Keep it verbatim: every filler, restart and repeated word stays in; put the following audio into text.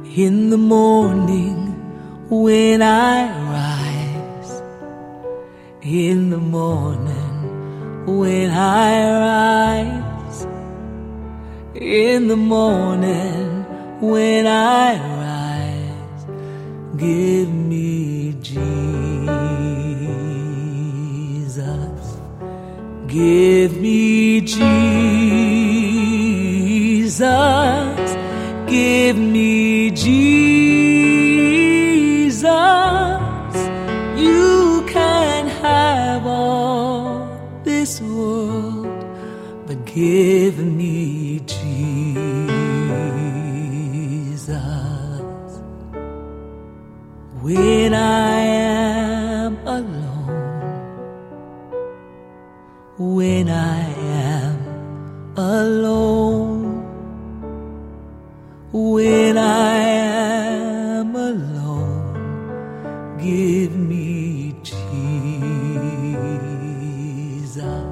In the morning when I rise, in the morning when I rise, in the morning when I rise, give me Jesus, give me Jesus, give me Jesus. You can have all this world, but give me Jesus. When I am alone, when I am alone, when I am alone, give me Jesus.